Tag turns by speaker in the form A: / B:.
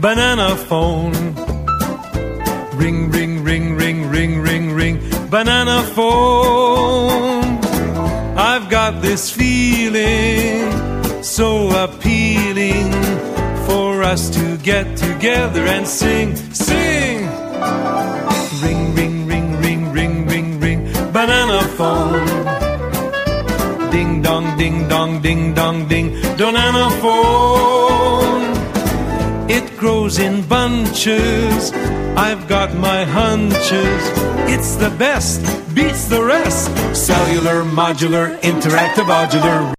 A: banana phone. Ring, ring, ring, ring, ring, ring, ring, banana phone. I've got this feeling so appealing for us to get together and sing, sing. Ring, ring, ring, ring, ring, ring, ring, banana phone. Ding dong, ding dong, ding dong, ding, banana phone. It grows in bunches, I've got my hunches. It's the best, beats the rest. Cellular, modular, interactive, modular.